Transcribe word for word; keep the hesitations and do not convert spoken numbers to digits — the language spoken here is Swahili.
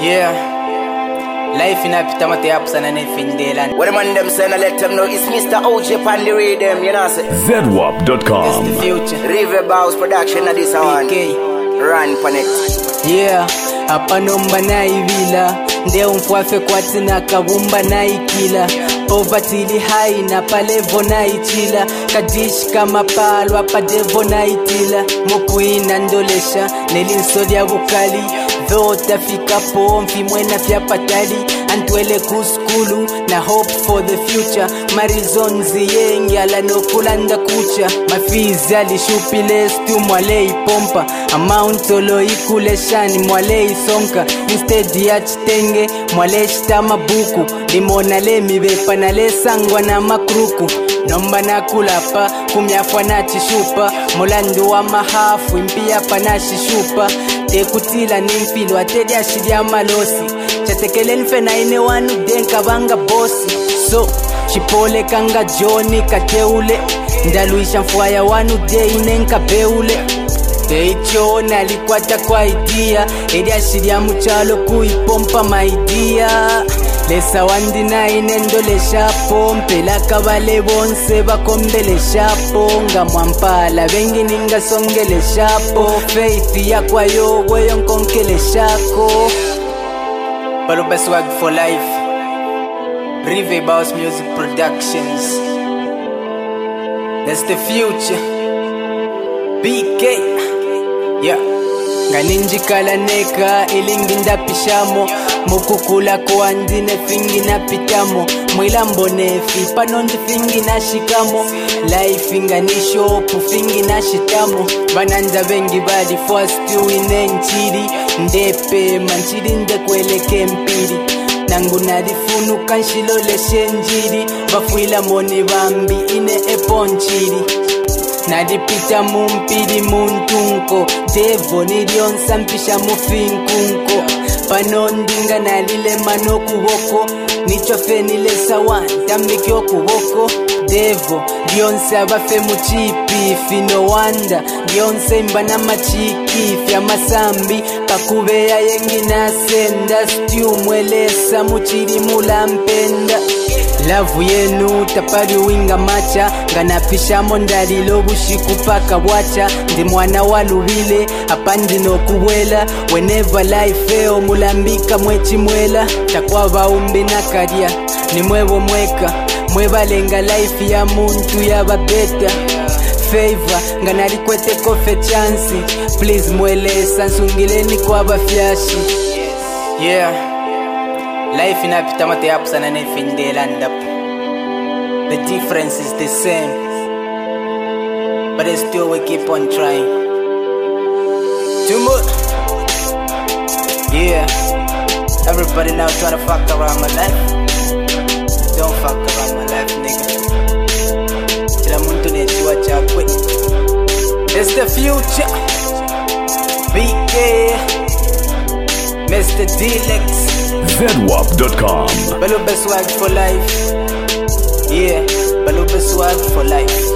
Yeah. Life in a pita mate apps and anything they land. What the man them say, I let them know it's Mister O J Pan the rhythm, you know say. Z W A P dot com. It's the future. River Bows production of this one. B K. Run connect. Yeah. Hapa nomba na ivila ndeo mfwafe kwa tina kabumba na ikila Poverty high na palevo na ichila Kadish kama palo hapa devo na itila Mukuina ndolesha nelinsodia vukali Though tafika po mfi mwena fya patali Antwele kuskulu na hope for the future Marizonzi yengi ala no kulanda kucha Mafizi alishupile stu mwale ipompa Amount olo ikuleshani mwale isonka Instead ya chitenge mwale shita mabuku Limona le mibepa na le sangwa na makruku Nomba na kulapa kumyafwa na chishupa Molandu wa mahafu impia pa na shishupa Tekutila nimfilo atedi ashiria malosi Chatekele nfe na ine wanu denka banga bosi So, chipole kanga joni kateule Ndaluisha mfuaya wanu de inenka beule Teicho nalikwata kwa idea Edi ashiria mchalo kuipompa maidia Lesa wandi na inendo le shapo Mpela kabale bonse bakombele shapo Nga mwampala bengi ninga songele shapo Faith ya kwa yo weyo nkonkele shako Baluba swag for life River Bows Music Productions. That's the future. B K. Yeah. Nganinji kala neka ilinginda pishamo Mukukula kwa ndine fingi na pitamo Mwila mbonefi panondi fingi na shikamo Life inga ni shopu fingi na shitamo Bananza bengi badi first uine nchiri Ndepe manchiri ndekweleke mpiri Nangu nadifunu kanshilo le shenjiri Bafuila moni bambi ine eponchiri Nadipita mumpiri muntunko Devo nilionsa mpisha mufinkunko Panondinga nalile manoku woko Nichofe nile sawan tambikyo kuwoko Devo lionse abafe muchipi Fino wanda lionse imbana machiki Fya masambi kakubea yengi nasenda Stew mwelesa muchiri mulampenda Lavu yenu tapari winga macha Nganapisha mondari lobushiku paka wacha Ndi mwana walubile apandi no kuwela Whenever life eo mulambika mwechi mwela Takwa baumbi na karia ni mwevo mweka Mwebalenga life ya muntu ya babeta Favor nganari kwete kofe chansi Please mwelesa nsungileni kwa bafyashi Yeah. Life in a pita mate apps and anything they land up. The difference is the same, but still we keep on trying. Too much. Yeah. Everybody now trying to fuck around my life. Don't fuck around my life, nigga. Chila muntu nechiwa chakwe. It's the future. B K. Mister Deluxe. Z W A P dot com. Baluba swag for life. Yeah, Baluba swag for life.